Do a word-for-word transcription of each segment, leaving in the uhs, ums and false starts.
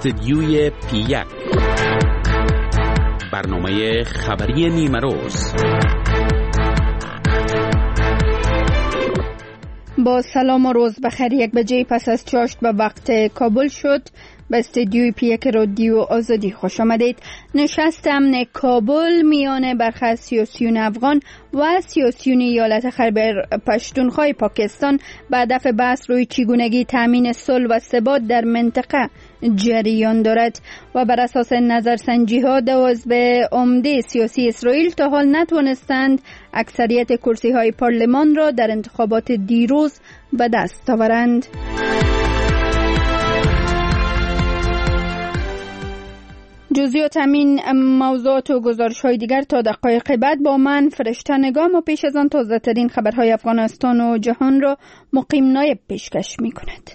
استدیوی پی یک، برنامه خبری نیمه روز. با سلام و روز بخیر. یک بجه پس از چاشت به وقت کابل شد. به استدیوی پی یک رادیو آزادی خوش آمدید. نشست امن کابل میان برخی از سیاسیون افغان و سیاسیون ایالت خیبر پشتونخوا پاکستان به هدف بحث روی چگونگی تامین صلح و ثبات در منطقه جریان دارد و بر اساس نظرسنجی ها دوازده عمده سیاسی اسرائیل تا حال نتوانستند اکثریت کرسی های پارلمان را در انتخابات دیروز به دست آورند. جزئیات همین موضوعات و گزارش های دیگر تا دقایق بعد با من فرشته نگام و پیش از آن تازه ترین خبرهای افغانستان و جهان را مقیم نایب پیشکش می کند.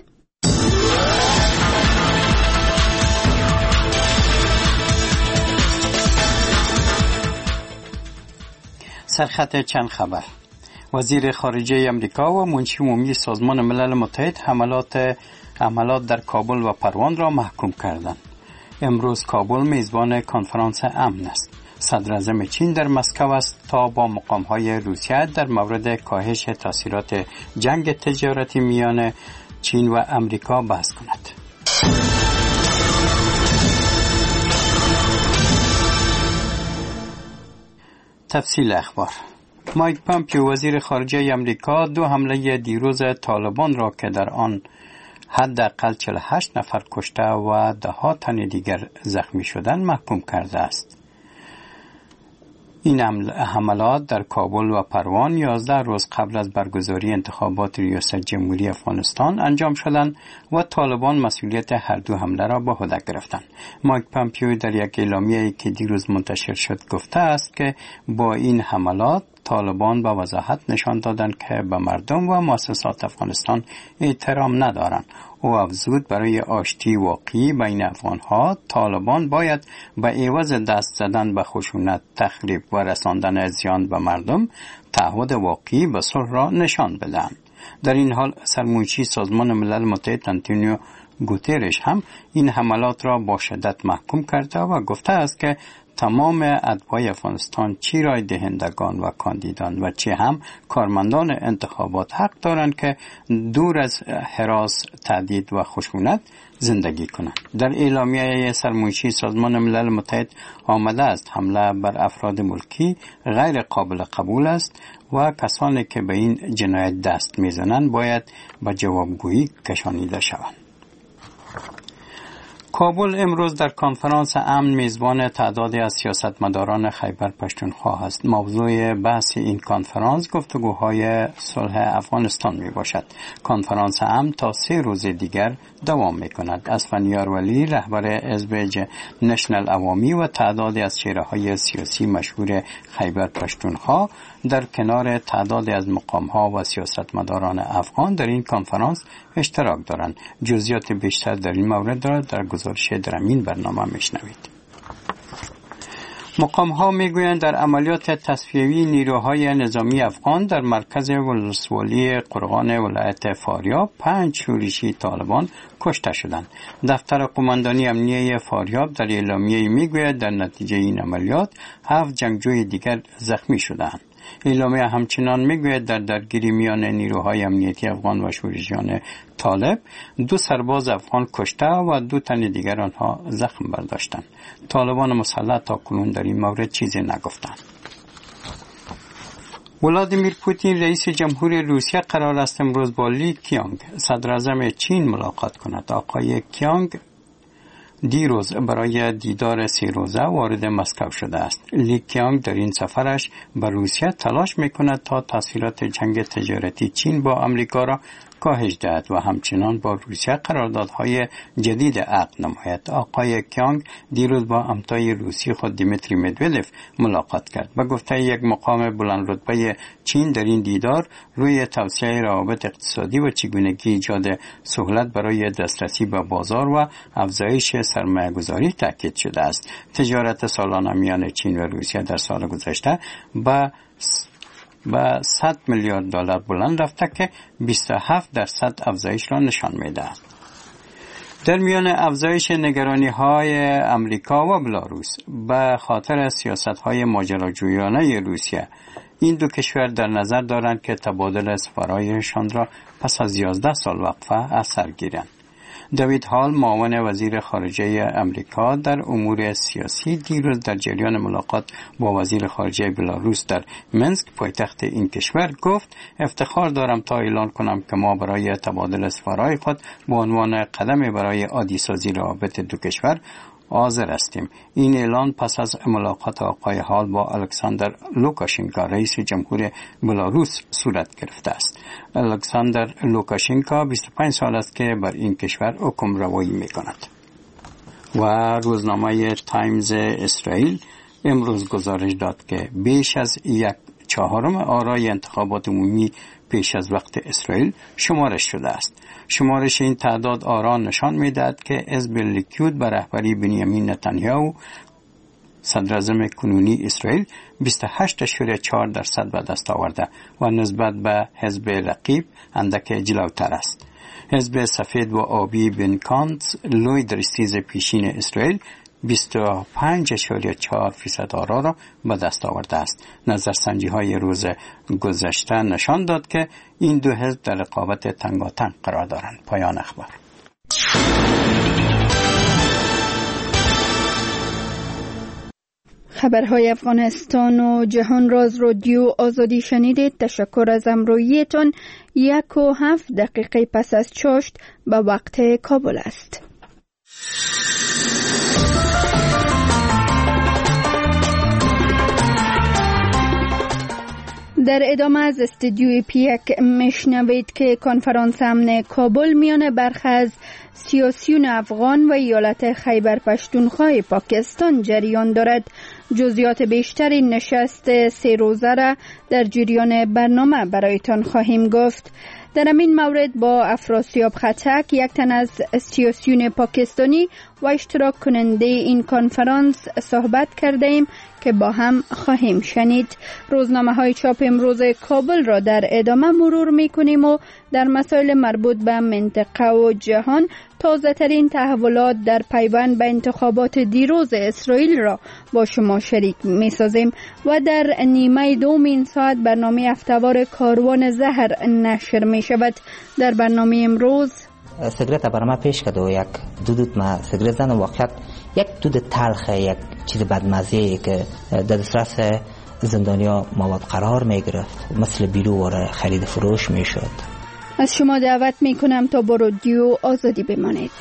سرخط چند خبر. وزیر خارجه امریکا و منشی عمومی سازمان ملل متحد حملات حملات در کابل و پروان را محکوم کردند. امروز کابل میزبان کنفرانس امن است. صدر اعظم چین در مسکو است تا با مقام‌های روسیه در مورد کاهش تاثیرات جنگ تجارتی میان چین و امریکا بحث کند. تفصیل اخبار. مایک پامپیو وزیر خارجه امریکا دو حمله دیروز طالبان را که در آن حداقل چهل و هشت نفر کشته و ده ها تن دیگر زخمی شدند محکوم کرده است. این حملات در کابل و پروان یازده روز قبل از برگزاری انتخابات ریاست جمهوری افغانستان انجام شدند و طالبان مسئولیت هر دو حمله را به عهده گرفتند. مایک پامپیو در یک اعلامیه‌ای که دیروز منتشر شد گفته است که با این حملات طالبان به وضاحت نشان دادند که به مردم و مؤسسات افغانستان احترام ندارند. او افزود برای آشتی واقعی بین افغانها طالبان باید به عوض دست زدن به خشونت، تخریب و رساندن زیان به مردم تعهد واقعی به صلح را نشان بدهند. در این حال سرمنشی سازمان ملل متحد آنتونیو گوترش هم این حملات را با شدت محکوم کرده و گفته است که تمام اتباع افغانستان چه رای دهندگان و کاندیدان و چه هم کارمندان انتخابات حق دارند که دور از هراس، تهدید و خشونت زندگی کنند. در اعلامیه سرمنشی سازمان ملل متحد آمده است حمله بر افراد ملکی غیر قابل قبول است و کسانی که به این جنایت دست میزنند باید به جوابگویی کشانیده شوند. کابل امروز در کنفرانس امن میزبان تعدادی از سیاستمداران خیبر پشتونخوا است. موضوع بحث این کنفرانس گفتگوهای صلح افغانستان می باشد. کنفرانس امن تا سه روز دیگر دوام می کند. اسفندیار ولی رهبر حزب نشنل عوامی و تعدادی از چهره‌های سیاسی مشهور خیبر پشتونخوا در کنار تعدادی از مقام‌ها و سیاستمداران افغان در این کنفرانس اشتراک دارند. جزئیات بیشتر در این مورد را در گزارش در این برنامه میشنوید. مقام‌ها میگویند در عملیات تصفیه‌ای نیروهای نظامی افغان در مرکز ولسوالی قرغان ولایت فاریاب پنج شورشی طالبان کشته شدند. دفتر قماندانی امنیه فاریاب در اعلامیه‌ای میگوید در نتیجه این عملیات هفت جنگجوی دیگر زخمی شدند. اعلامیه همچنان میگوید در درگیری میان نیروهای امنیتی افغان و شورشیان طالب دو سرباز افغان کشته و دو تن دیگر آنها زخم برداشتند. طالبان مسلح تاکنون در این مورد چیزی نگفتند. ولادیمیر پوتین رئیس جمهور روسیه قرار است امروز با لی کیانگ صدر اعظم چین ملاقات کند. آقای کیانگ دیروز برای دیدار سه روزه وارد مسکو شده است. لی کیانگ در این سفرش به روسیه تلاش میکند تا تاثیرات جنگ تجارتی چین با آمریکا را کاهش دهد و همچنان با روسیه قراردادهای جدید عقد نماید. آقای کیانگ دیروز با همتای روسی خود دیمیتری مدودف ملاقات کرد. به گفته یک مقام بلند رتبه چین در این دیدار روی توسعه روابط اقتصادی و چگونگی ایجاد سهولت برای دسترسی به بازار و افزایش سرمایه‌گذاری تاکید شده است. تجارت سالانه میان چین و روسیه در سال گذشته به به صد میلیارد دلار بلند رفته که بیست و هفت درصد افزایش را نشان می‌دهد. در میان افزایش نگرانی‌های امریکا و بلاروس به خاطر سیاست‌های ماجراجویانه روسیه، این دو کشور در نظر دارند که تبادل سفرایشان را پس از یازده سال وقفه از سر گیرند. دیوید هال، معاون وزیر خارجه امریکا در امور سیاسی، دیروز در جریان ملاقات با وزیر خارجه بلاروس در منسک، پایتخت این کشور، گفت افتخار دارم تا اعلان کنم که ما برای تبادل سفرهای خود به عنوان قدم برای عادی سازی روابط دو کشور حاضر هستیم. این اعلان پس از ملاقات آقای هال با الکساندر لوکاشنکا، رئیس جمهور بلاروس، صورت گرفته است. الکساندر لوکاشنکا بیست و پنج سال است که بر این کشور حکم روایی می کند. و روزنامه تایمز اسرائیل امروز گزارش داد که بیش از یک چهارم آرای انتخابات عمومی پیش از وقت اسرائیل شمارش شده است. شمارش این تعداد آرا نشان می‌دهد که حزب لیکود به رهبری بنیامین نتانیاهو، صدر اعظم کنونی اسرائیل، بیست و هشت اشاره چهار درصد به دست آورده و نسبت به حزب رقیب اندک جلوتر است. حزب سفید و آبی بنکانت، لوی در استیز پیشین اسرائیل، بیست و پنج اشاره چهار فیصد آرا را به دست آورده است. نظرسنجی های روز گذشته نشان داد که این دو حزب در رقابت تنگاتنگ قرار دارند. پایان اخبار. خبرهای افغانستان و جهان راز رادیو آزادی شنیدید. تشکر از همراهیتان. یک و هفت دقیقه پس از چاشت به وقت کابل است. در ادامه از استودیوی پیک میشنوید که کنفرانس امن کابل میان برخی از سیاسیون افغان و ایالت خیبر پشتونخوا پاکستان جریان دارد. جزئیات بیشتر این نشست سه روزه را در جریان برنامه برایتان خواهیم گفت. در این مورد با افراسیاب خطک، یک تن از سیاسیون پاکستانی و اشتراک کننده این کنفرانس، صحبت کرده ایم که با هم خواهیم شنید. روزنامه های چاپ امروز کابل را در ادامه مرور می کنیم و در مسائل مربوط به منطقه و جهان تازه ترین تحولات در پیوند به انتخابات دیروز اسرائیل را با شما شریک می سازیم و در نیمه دوم این ساعت برنامه هفته‌وار کاروان زهر نشر می شود. در برنامه امروز سیگرت برام پیش کرد و یک دود ما سیگرت زن واقعیت یک دود تلخ، یک چیز بدمزه که در دسترس زندانیا مواد قرار می گرفت، مثل بیلو واره خرید فروش می شد. از شما دعوت می کنم تا با رادیو آزادی بمانید.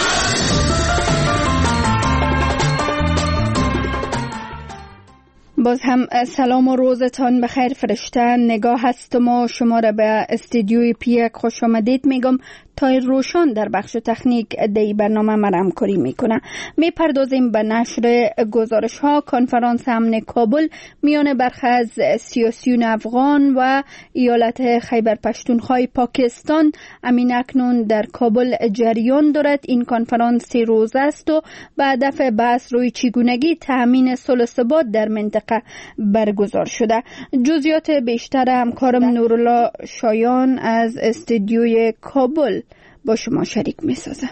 باز هم سلام و روزتان بخیر فرشته. نگاه هستم و شما را به استودیوی پیک خوش آمدید میگم تا روشان در بخش تکنیک دی برنامه مرم کاری میکنه. میپردازیم به نشر گزارش ها. کنفرانس امن کابل میان برخی از سیاسیون افغان و ایالت خیبر پشتونخوا پاکستان امین اکنون در کابل جریان دارد. این کنفرانس سه روزه است و به هدف بحث روی چگونگی تامین صلح و ثبات در منطقه برگزار شده. جزئیات بیشتر همکارم نورالله شایان از استودیوی کابل با شما شریک می سازه.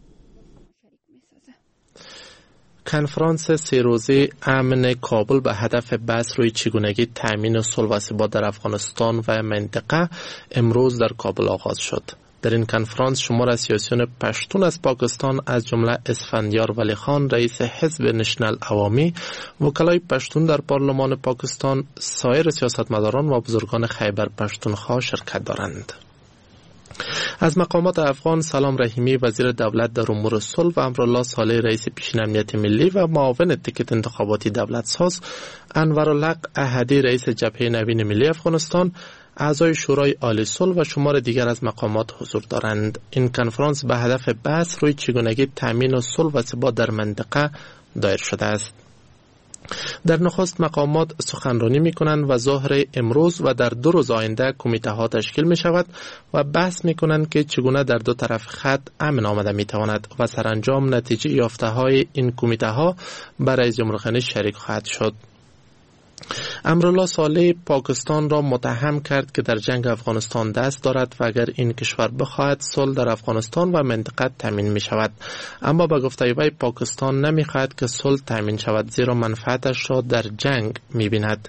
کنفرانس سه روزه امن کابل به هدف بحث روی چگونگی تامین صلح و ثبات در افغانستان و منطقه امروز در کابل آغاز شد. در این کنفرانس شمار از سیاسیون پشتون از پاکستان از جمله اسفندیار ولی خان، رئیس حزب نشنل عوامی، وکلای پشتون در پارلمان پاکستان، سایر سیاستمداران و بزرگان خیبر پشتونخوا شرکت دارند. از مقامات افغان سلام رحیمی وزیر دولت در امور صلح و امرالله صالح رئیس پیشین امنیت ملی و معاون تکت انتخاباتی دولت ساز، انورالحق احدی رئیس جبهه نوین ملی افغانستان، اعضای شورای عالی صلح و شمار دیگر از مقامات حضور دارند. این کنفرانس به هدف بحث روی چگونگی تامین صلح و ثبات در منطقه دایر شده است. در نخست مقامات سخنرانی می کنند و ظهر امروز و در دو روز آینده کمیته ها تشکیل می شود و بحث می کنند که چگونه در دو طرف خط امن آمده می تواند و سرانجام نتیجه یافته های این کمیته ها برای جمهوری خواهی شریک خواهد شد. امرالله صالح پاکستان را متهم کرد که در جنگ افغانستان دست دارد و اگر این کشور بخواهد صلح در افغانستان و منطقه تامین می شود. اما به گفته وی پاکستان نمی خواهد که صلح تامین شود، زیرا منفعتش را در جنگ می بیند.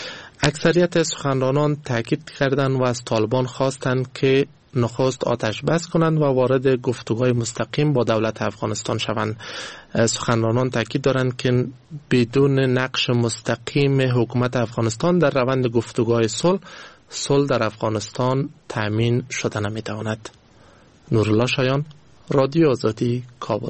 اکثریت سخنرانان تاکید کردند و از طالبان خواستند که نخست آتش بس کنند و وارد گفتگوهای مستقیم با دولت افغانستان شوند. سخنرانان تاکید دارند که بدون نقش مستقیم حکومت افغانستان در روند گفتگوهای صلح، صلح در افغانستان تامین شده نمی‌تواند. نورالله شایان، رادیو آزادی، کابل.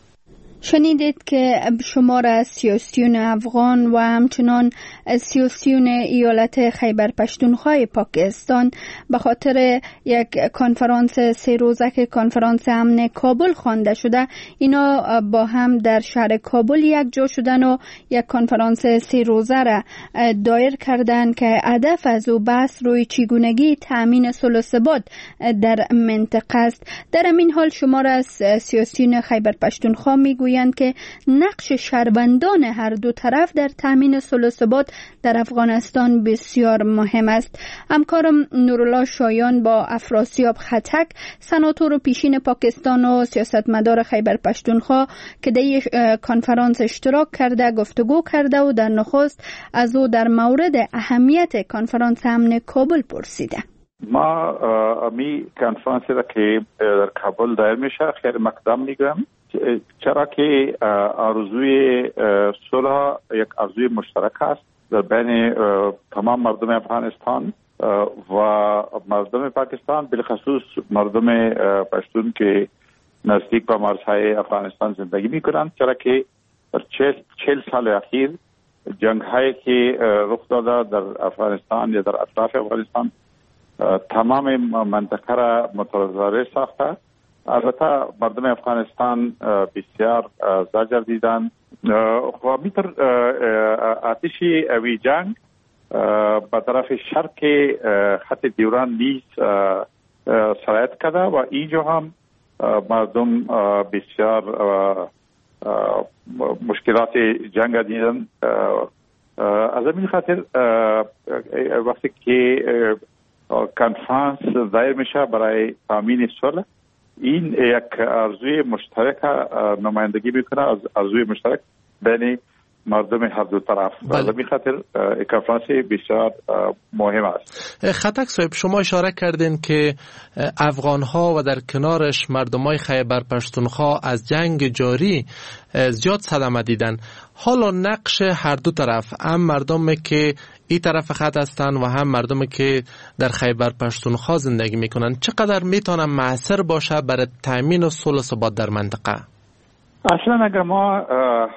شنیدید که شمار از سیاسیون افغان و همچنان سیاسیون ایالت خیبر پشتونخوا پاکستان به خاطر یک کنفرانس سه روزه که کنفرانس امن کابل خوانده شده، اینا با هم در شهر کابل یک جا شدن و یک کنفرانس سه روزه را دایر کردند که هدف از او بحث روی چگونگی تامین صلح و ثبات در منطقه است. در این حال شمار از سیاسیون خیبر پشتونخوا میگویند که نقش شهروندان هر دو طرف در تامین صلح و ثبات در افغانستان بسیار مهم است. همکارم نورالله شایان با افراسیاب خطک، سناتور و پیشین پاکستان و سیاستمدار خیبر پشتونخوا که در این کنفرانس اشتراک کرده گفتگو کرده و در نخست از او در مورد اهمیت کنفرانس امن کابل پرسیده. ما امی کنفرانس را که در کابل دایر میشه خیلی مقدم میگم، چرا که آرزوی صلح یک آرزوی مشترک است در بین تمام مردم افغانستان و مردم پاکستان، بالخصوص مردم پشتون که نزدیک به مرزهای افغانستان زندگی میکنند، چرا که در چهل سال اخیر جنگ هایی که رخ داده در افغانستان یا در اطراف افغانستان تمام منطقه را متضرر ساخته. البته مردم افغانستان بسیار زجر دیدن و میتر آتش اوی جنگ به طرف شرق خط دیوران نیز سرایت کرده و اینجا هم مردم بسیار مشکلات جنگ دیدن. از این خاطر وقتی که کنفرانس دایر میشه برای تامین صلح، این یک آرزوی مشترک نمایندگی میکنه، از آرزوی مشترک بین مردم هر دو طرف. بله. به خاطر کنفرانس بسیار مهم است. خطک صاحب، شما اشاره کردین که افغان ها و در کنارش مردمای خیبر پشتونخوا از جنگ جاری زیاد صدمه دیدن. حالا نقش هر دو طرف، هم مردمی که این طرف خط هستند و هم مردمی که در خیبر پشتونخوا زندگی میکنن، چقدر میتونه مؤثر باشه برای تامین و صلح و ثبات در منطقه؟ اصلا اگر ما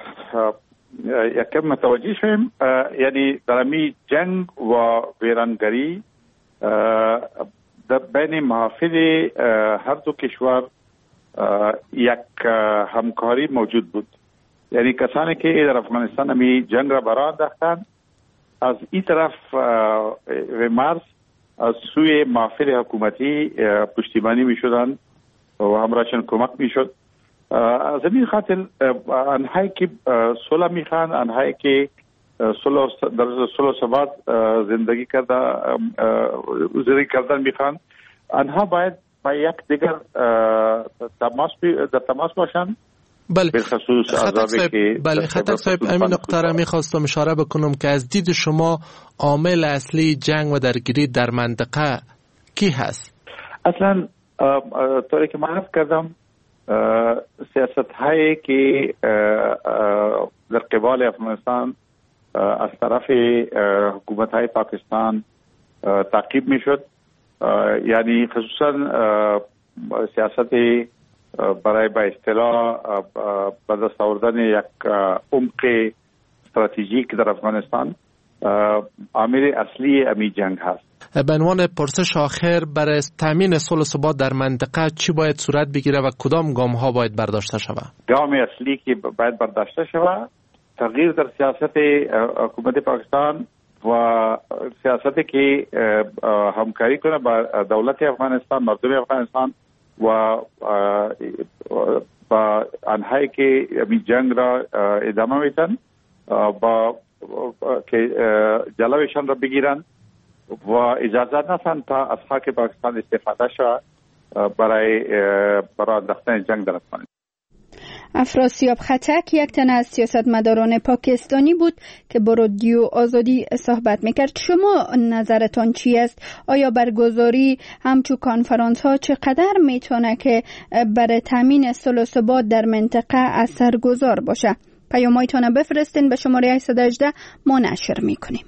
یکم متوجه شویم، یعنی در امی جنگ و ویرانگری در بین محافظ هر دو کشور یک همکاری موجود بود. یعنی کسانی که در افغانستان امی جنگ را برآ انداختند، از این طرف مرز از سوی محافظ حکومتی پشتیبانی می شدند و همراهشان کمک می شد. از این خاطر آنهایی که صلح می خوان، آنهایی که صلح در صلح و ثبات زندگی کرده زندگی کردن می خوان، آنها باید با یک دیگر تماس در تماس باشند. بله خطک صاحب، بله خطک صاحب، همین نقطه را میخواستم اشاره بکنم که از دید شما عامل اصلی جنگ و درگیری در منطقه کی هست؟ اصلا طوری که من عرض کردم، سیاست هایی که در قبال افغانستان از طرف حکومت های پاکستان تعقیب میشد، یعنی خصوصا سیاست برای به اصطلاح به دست آوردن یک عمق استراتژیک در افغانستان عامل اصلی امی جنگ هست. به عنوان پرسش آخر، برای تامین صلح و ثبات در منطقه چی باید صورت بگیره و کدام گام ها باید برداشته شود؟ گام اصلی که باید برداشته شود تغییر در سیاست حکومت پاکستان و سیاستی که همکاری کنه با دولت افغانستان، مردم افغانستان و با آنهایی که این جنگ را ادامه میدن، با که جلوشان را بگیرن و اجازه ندن تا از خاک پاکستان استفاده شود برای برای انداختن جنگ در افغانستان. افراسیاب خطک یک تن از سیاستمداران پاکستانی بود که با رادیو آزادی صحبت میکرد. شما نظرتان چی است؟ آیا برگزاری همچون کنفرانس ها چقدر میتونه که برای تامین صلح و ثبات در منطقه اثرگذار باشه؟ پیامایتان بفرستین به شماره هشت یک هشت ما نشر میکنیم.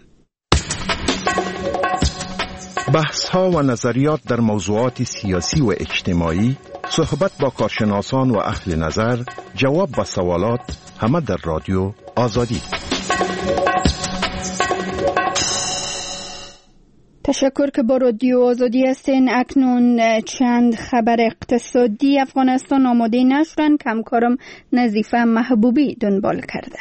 بحث ها و نظریات در موضوعات سیاسی و اجتماعی، صحبت با کارشناسان و اهل نظر، جواب به سوالات، همه در رادیو آزادی. تشکر که با رادیو آزادی هستین. اکنون چند خبر اقتصادی افغانستان آماده نشرن که همکارم نظیفه محبوبی دنبال کرده.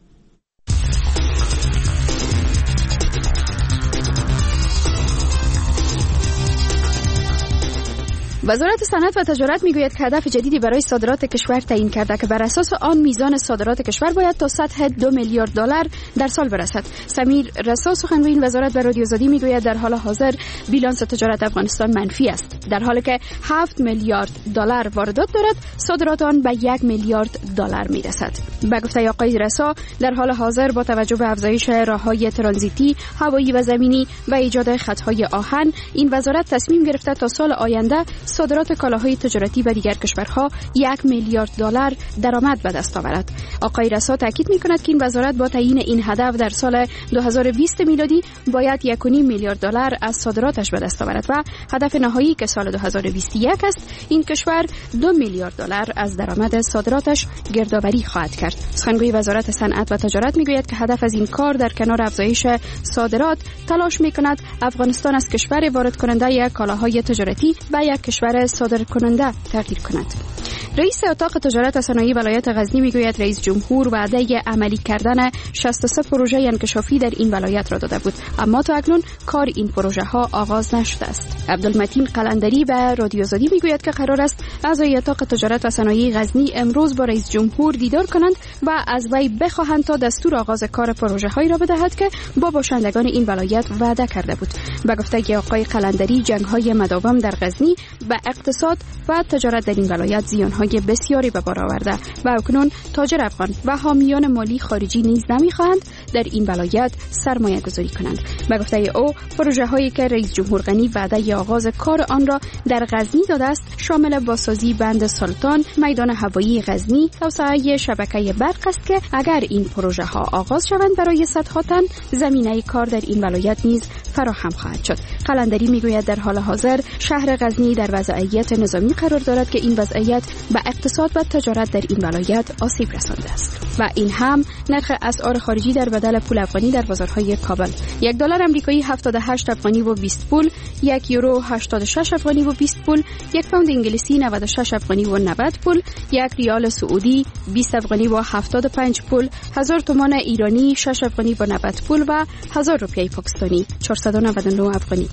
وزارت صنعت و تجارت میگوید که هدف جدیدی برای صادرات کشور تعیین کرده که بر اساس آن میزان صادرات کشور باید تا سطح دو میلیارد دلار در سال برسد. سمیر رسا سخنگوی این وزارت به رادیو آزادی میگوید در حال حاضر بیلانس تجارت افغانستان منفی است، در حالی که هفت میلیارد دلار واردات دارد، صادرات آن به یک میلیارد دلار میرسد. به گفته آقای رسا در حال حاضر با توجه به افزایش راههای ترانزیتی، هوایی و زمینی و ایجاد خطهای آهن، این وزارت تصمیم گرفته تا سال آینده صادرات کالاهای تجارتی به دیگر کشورها یک میلیارد دلار درآمد به دست آورد. آقای رسا تاکید می‌کند که این وزارت با تعیین این هدف در سال دو هزار و بیست میلادی باید یک و نیم میلیارد دلار از صادراتش به دست آورد و هدف نهایی که سال دو هزار و بیست و یک است، این کشور دو میلیارد دلار از درآمد صادراتش گردآوری خواهد کرد. سخنگوی وزارت صنعت و تجارت میگوید که هدف از این کار در کنار افزایش صادرات تلاش می‌کند افغانستان از کشور وارد کننده کالاهای تجارتی به یک کشور صادر کننده تغییر کند. رئیس اتاق تجارت و صنایع ولایت غزنی میگوید رئیس جمهور وعده عملی کردن شصت و سه پروژه انکشافی در این ولایت را داده بود، اما تا اکنون کار این پروژه ها آغاز نشده است. عبدالمتین قلندری به رادیو آزادی میگوید که قرار است اعضای اتاق تجارت و صنایع غزنی امروز با رئیس جمهور دیدار کنند و از وی بخواهند تا دستور آغاز کار پروژه هایی را بدهد که با باشندگان این ولایت وعده کرده بود. به گفته آقای قلندری جنگ های مداوم در غزنی به اقتصاد و تجارت در این ولایت زیان‌های بسیاری به بار آورده و اکنون تاجر افغان و حامیان مالی خارجی نیز نمی‌خواهند در این ولایت سرمایه گذاری کنند. به گفته او پروژه هایی که رئیس جمهور غنی وعده آغاز کار آن را در غزنی داده است شامل بازسازی بند سلطان، میدان هوایی غزنی، توسعه شبکه برق است که اگر این پروژه ها آغاز شوند برای صدها تن زمینه کار در این ولایت نیز فراهم خواهد شد. قلندری میگوید در حال حاضر شهر غزنی در وضعیت نظامی قرار دارد که این وضعیت به اقتصاد و تجارت در این ولایت آسیب رسانده است و این هم نرخ اسعار خارجی در بدل پول افغانی در بازارهای کابل: یک دلار آمریکایی هفتاد و هشت افغانی و بیست پول، یک یورو هشتاد و شش افغانی و بیست پول، یک پوند انگلیسی نود و شش افغانی و نود پول، یک ریال سعودی بیست افغانی و هفتاد و پنج پول، هزار تومان ایرانی شش افغانی و نود پول و هزار روپیه پاکستانی چهارصد و نود و نه افغانی.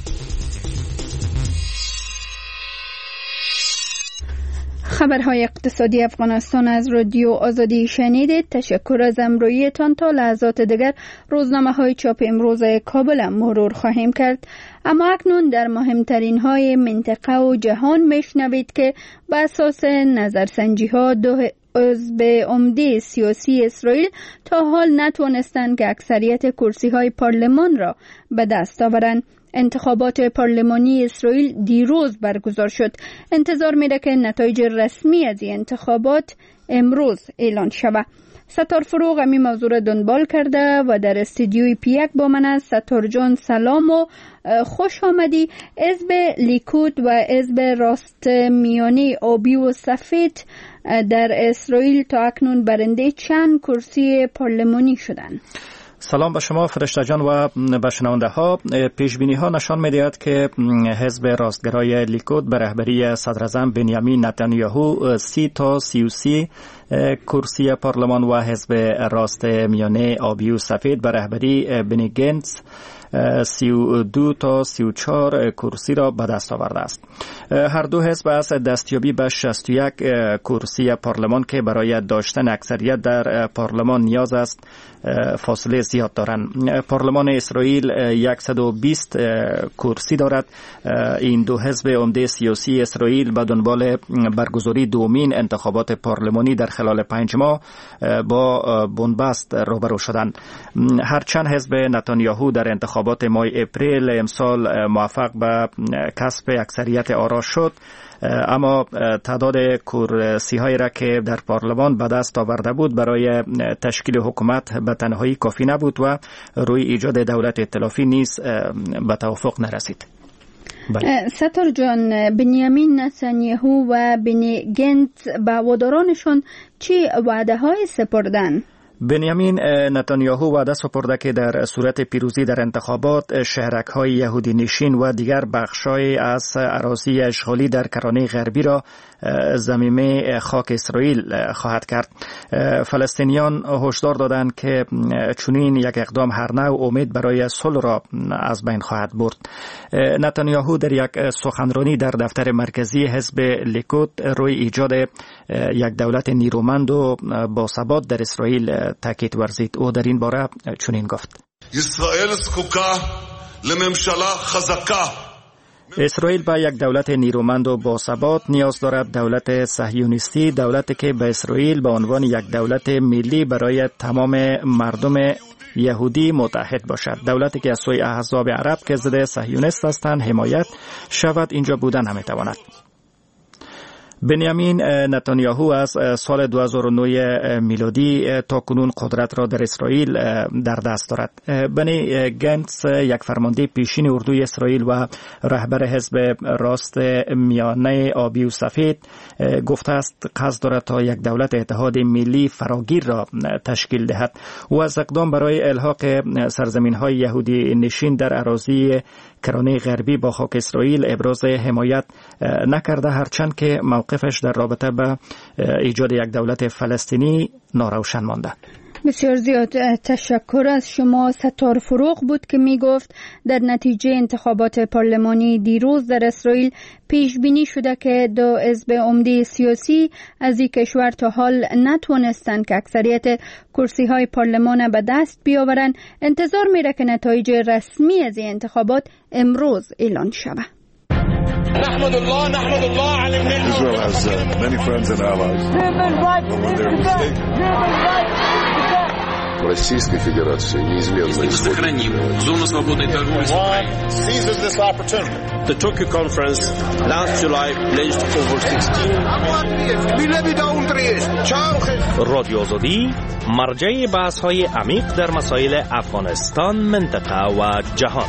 خبرهای اقتصادی افغانستان از رادیو آزادی شنیدید. تشکر از همراهیتان. تا لحظات دیگر روزنامه های چاپ امروز کابل مرور خواهیم کرد، اما اکنون در مهمترین های منطقه و جهان میشنوید که بر اساس نظرسنجی ها دو عضو عمده سیاسی اسرائیل تا حال نتوانستند که اکثریت کرسی های پارلمان را به دست آورند. انتخابات پارلمانی اسرائیل دیروز برگزار شد. انتظار میره که نتایج رسمی از این انتخابات امروز اعلان شود. ستار فروغ امی موضوع را دنبال کرده و در استودیوی پیک با من است. ستار جان سلام و خوش آمدی. حزب لیکود و حزب راست میانی آبی و سفید در اسرائیل تا اکنون برنده چند کرسی پارلمانی شدند؟ سلام به شما فرشته جان و به شنونده ها. پیش بینی ها نشان می‌دهد که حزب راستگرای لیکود به رهبری صدر اعظم بنیامین نتانیاهو سی تا سی و سی کرسی پارلمان و حزب راست میانه آبی و سفید به رهبری بنی گنتس سی و دو تا سی و چهار کرسی را به دست آورده است. هر دو حزب از دستیابی به شصت و یک کرسی پارلمان که برای داشتن اکثریت در پارلمان نیاز است فاصله زیاد دارند. پارلمان اسرائیل صد و بیست کرسی دارد. این دو حزب عمده سیاسی اسرائیل به دنبال برگزاری دومین انتخابات پارلمانی در خلال پنج ماه با بنبست روبرو شدند. هرچند حزب نتانیاهو در انتخابات ماه اپریل امسال موفق به کسب اکثریت آرا شد، اما تعداد کرسی هایی را که در پارلمان به دست آورده بود برای تشکیل حکومت به تنهایی کافی نبود و روی ایجاد دولت ائتلافی نیز به توافق نرسید. ستار جان، بنیامین نتانیاهو و بنی گنتس به وادارانشان چی وعده های سپردن؟ بنیامین نتانیاهو وعده سپرده که در صورت پیروزی در انتخابات شهرک‌های یهودی نشین و دیگر بخش‌های از اراضی اشغالی در کرانه غربی را ضمیمه خاک اسرائیل خواهد کرد. فلسطینیان هشدار دادند که چنین یک اقدام هر نوع امید برای صلح را از بین خواهد برد. نتانیاهو در یک سخنرانی در دفتر مرکزی حزب لیکود روی ایجاد یک دولت نیرومند و باثبات در اسرائیل تاکید ورزید. او در این باره چنین گفت: اسرائیل زقوقه لممشلا خزقه. اسرائیل به یک دولت نیرومند و باثبات نیاز دارد. دولت صهیونیستی، دولتی که به اسرائیل به عنوان یک دولت ملی برای تمام مردم یهودی متحد باشد. دولتی که از سوی احزاب عرب که ضد صهیونیست هستند حمایت شود. اینجا بودن نمیتواند. بنیامین نتانیاهو از سال دو هزار و نه میلادی تا کنون قدرت را در اسرائیل در دست دارد. بنی گنتس یک فرمانده پیشین اردوی اسرائیل و رهبر حزب راست میانه آبی و سفید گفته است قصد دارد تا یک دولت اتحاد ملی فراگیر را تشکیل دهد. او از اقدام برای الحاق سرزمین‌های یهودی نشین در اراضی کرانه غربی با خاک اسرائیل ابراز حمایت نکرده، هرچند که موقفش در رابطه با ایجاد یک دولت فلسطینی ناروشن مانده. بسیار زیاد تشکر از شما. ستار فروغ بود که می گفت در نتیجه انتخابات پارلمانی دیروز در اسرائیل پیش بینی شده که دو حزب عمده سیاسی از این کشور تا حال نتوانستند که اکثریت کرسی های پارلمان به دست بیاورند. انتظار میره که نتایج رسمی از این انتخابات امروز اعلان شود. نحمد الله نحمد الله على النعمة. Israel has uh, many friends and allies. Российской Федерации неизменно сохраним зону свободной торговли с Украиной. Seizes this opportunity. The Tokyo conference last July pledged over sixteen. رادیو آزادی مرجع بحث‌های عمیق در مسائل افغانستان، منطقه و جهان.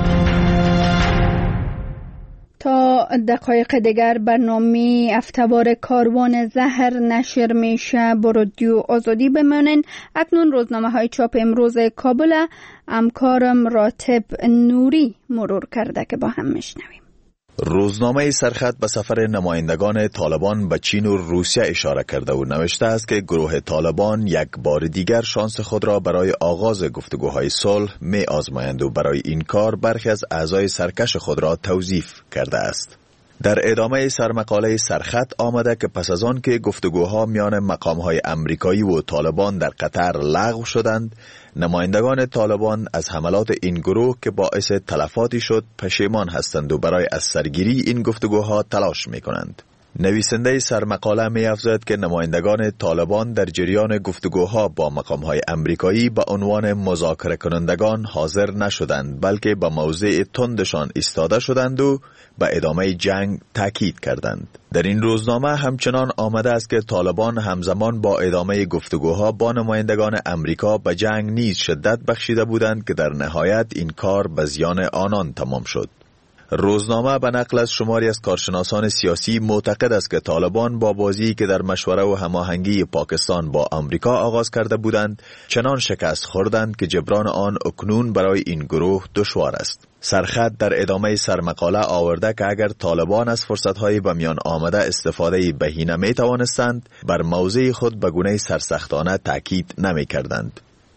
تا دقایق دیگر برنامه افتوار کاروان زهر نشر میشه. با رادیو آزادی بمانین. اکنون روزنامه های چاپ امروز کابل همکارم راتب نوری مرور کرده که با هم میشنویم. روزنامه سرخط به سفر نمایندگان طالبان به چین و روسیه اشاره کرده و نوشته است که گروه طالبان یک بار دیگر شانس خود را برای آغاز گفتگوهای صلح می آزمایند و برای این کار برخی از اعضای سرکش خود را توظیف کرده است. در ادامه سرمقاله سرخط آمده که پس از آن که گفتگوها میان مقامهای امریکایی و طالبان در قطر لغو شدند، نمایندگان طالبان از حملات این گروه که باعث تلفاتی شد پشیمان هستند و برای از سرگیری این گفتگوها تلاش می کنند. نویسنده سرمقاله می افزاید که نمایندگان طالبان در جریان گفتگوها با مقامهای امریکایی به عنوان مذاکره کنندگان حاضر نشدند، بلکه به موضع تندشان ایستاده شدند و به ادامه جنگ تاکید کردند. در این روزنامه همچنان آمده است که طالبان همزمان با ادامه گفتگوها با نمایندگان امریکا به جنگ نیز شدت بخشیده بودند که در نهایت این کار به زیان آنان تمام شد. روزنامه به نقل از شماری از کارشناسان سیاسی معتقد است که طالبان با بازی که در مشوره و هماهنگی پاکستان با آمریکا آغاز کرده بودند چنان شکست خوردند که جبران آن اکنون برای این گروه دشوار است. سرخط در ادامه سرمقاله آورده که اگر طالبان از فرصت‌های به میان آمده استفاده بهینه می توانستند، بر موضع خود به گونه سرسختانه تاکید نمی کردند.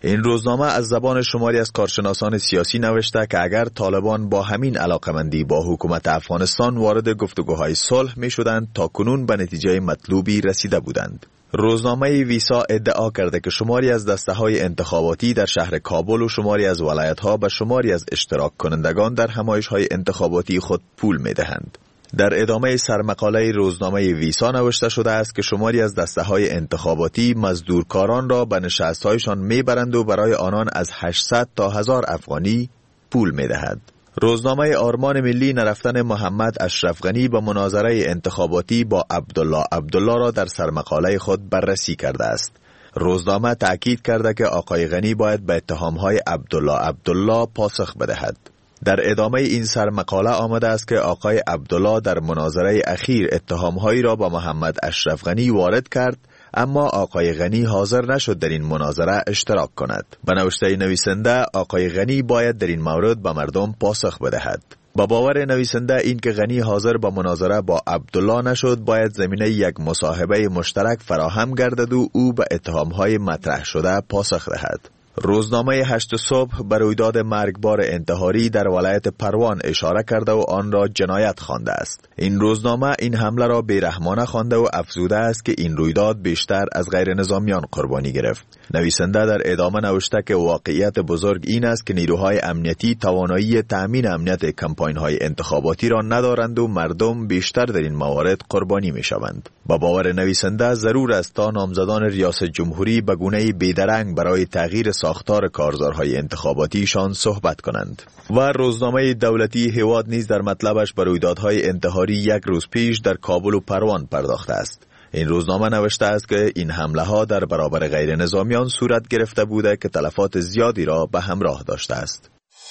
این روزنامه از زبان شماری از کارشناسان سیاسی نوشته که اگر طالبان با همین علاقمندی با حکومت افغانستان وارد گفتگوهای صلح می شدند تا کنون به نتیجه مطلوبی رسیده بودند. روزنامه ویسا ادعا کرده که شماری از دسته‌های انتخاباتی در شهر کابل و شماری از ولایت‌ها به شماری از اشتراک کنندگان در همایش‌های انتخاباتی خود پول می‌دهند. در ادامه سرمقاله روزنامه ویسا نوشته شده است که شماری از دسته‌های انتخاباتی مزدورکاران را به نشست‌هایشان می‌برند و برای آنان از هشتصد تا هزار افغانی پول می‌دهد. روزنامه آرمان ملی نرفتن محمد اشرف غنی به مناظره انتخاباتی با عبدالله عبدالله را در سرمقاله خود بررسی کرده است. روزنامه تأکید کرده که آقای غنی باید به اتهام‌های عبدالله عبدالله پاسخ بدهد. در ادامه این سرمقاله آمده است که آقای عبدالله در مناظره اخیر اتهام‌هایی را با محمد اشرف غنی وارد کرد، اما آقای غنی حاضر نشد در این مناظره اشتراک کند. به نوشته نویسنده آقای غنی باید در این مورد به مردم پاسخ بدهد. با باور نویسنده این که غنی حاضر به مناظره با عبدالله نشد، باید زمینه یک مصاحبه مشترک فراهم گردد و او به اتهام‌های مطرح شده پاسخ دهد. روزنامه هشت صبح بر رویداد مرگبار انتحاری در ولایت پروان اشاره کرده و آن را جنایت خوانده است. این روزنامه این حمله را بیرحمانه خوانده و افزوده است که این رویداد بیشتر از غیر نظامیان قربانی گرفت. نویسنده در ادامه نوشته که واقعیت بزرگ این است که نیروهای امنیتی توانایی تأمین امنیت کمپاین‌های انتخاباتی را ندارند و مردم بیشتر در این موارد قربانی می‌شوند. با باور نویسنده ضرور است تا نامزدان ریاست جمهوری به گونه‌ای بیدرنگ برای تغییر ساختار کارزارهای انتخاباتیشان صحبت کنند. و روزنامه دولتی هواد نیز در مطلبش بر رویدادهای انتحاری یک روز پیش در کابل و پروان پرداخته است. این روزنامه نوشته است که این حمله ها در برابر غیر نظامیان صورت گرفته بوده که تلفات زیادی را به همراه داشته است.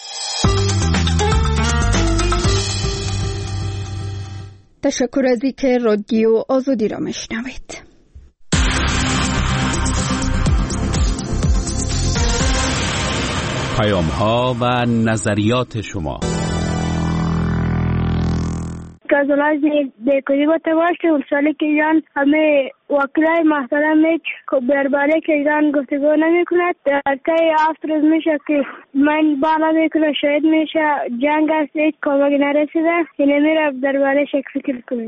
تشکر از اینکه رادیو آزادی را میشنوید. پیام ها و نظریات شما. کازولاز بیکاری با تواشه ولسالی که ایران همه وکلای محترم هیچ برباره که ایران گفتگو نمی کند. در تای هفت روز میشه که من بالا میکنه شاید میشه جنگ است، هیچ کمک نرسیده که نمیره درباره شک فکر کنید.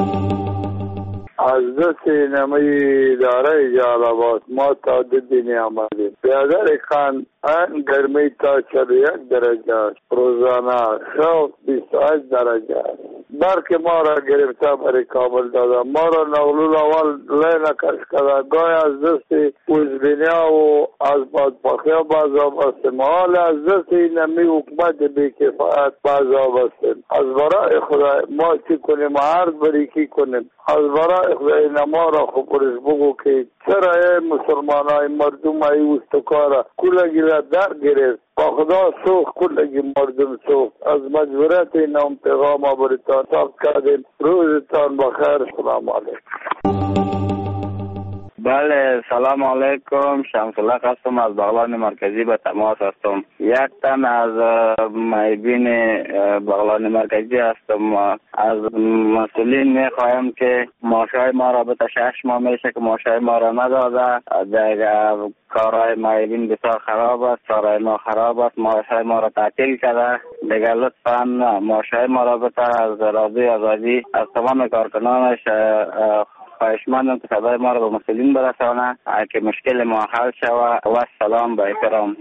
از دست نمی داره جالبات ما تا دینی آمدیم. بیادر خان ان گرمی تا چل یک درجه است. روزانه شو بیست و هشت درجه است. برک ما را گرفته بری کابل داده. ما را نغلول اول لینا کش کرده. گای از دست اوزبینیا و از بادپاخی بازا بستیم. حال از دست نمی حکمت بی کفایت بازا بستیم. از برای خدا ما چی کنیم عرض بری کی کنیم. از برای خدای نما را خوب پرش بگو که چرا ای مسلمان های مردم های استکارا کلگی را در گرفت با خدا سوخ کلگی مردم سوخ. از مجبورت این هم پیغام بریتان ساخت کردیم. روزتان بخیر. سلام علیکم. بله سلام علیکم. شمس الله هستم از بغلان مرکزی به تماس هستم. یک تن از محبین بغلان مرکزی هستم. از مسئولین میخوایم که ماشای ما را به شش ماه میشه که ماشای ما را نداده. در کارهای محبین بسیار خراب است، کارهای ما خراب است، ماشای ما را تعطیل کرده. دیگر لطفا ماشای ما را به از رادیو آزادی از تمام کارکنانش خواهشمندم که صدای ما را به مسئولین برسانه که مشکل ما حل شود. و سلام با احترام.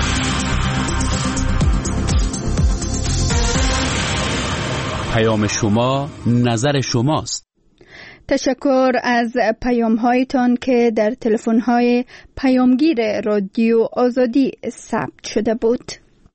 پیام شما نظر شماست. تشکر از پیام هایتان که در تلفن های پیامگیر رادیو آزادی ثبت شده بود.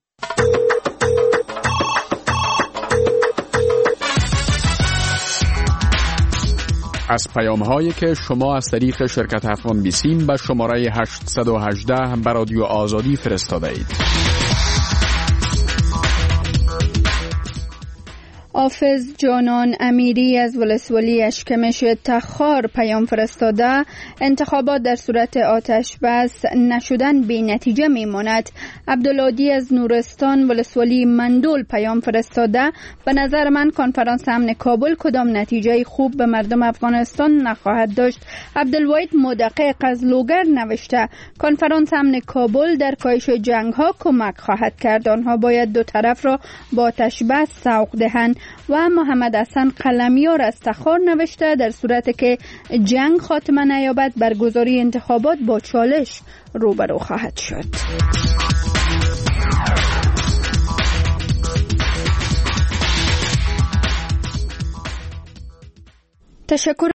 از پیام هایی که شما از طریق شرکت افغان بیسیم به شماره هشت یک هشت به رادیو آزادی فرستاده اید. حافظ جانان امیری از ولسوالی اشکمش تخار پیام فرستاده انتخابات در صورت آتش بس نشدن بی نتیجه میماند. عبدالعادی از نورستان ولسوالی مندول پیام فرستاده به نظر من کنفرانس امن کابل کدام نتیجه خوب به مردم افغانستان نخواهد داشت. عبدالواحد مدقق از لوگر نوشته کنفرانس امن کابل در کاهش جنگ ها کمک خواهد کرد. آنها باید دو طرف را با آتش بس سوق دهند. و محمد حسن قلمیار از تخار نوشته در صورتی که جنگ خاتمه نیابد برگزاری انتخابات با چالش روبرو خواهد شد. تشکر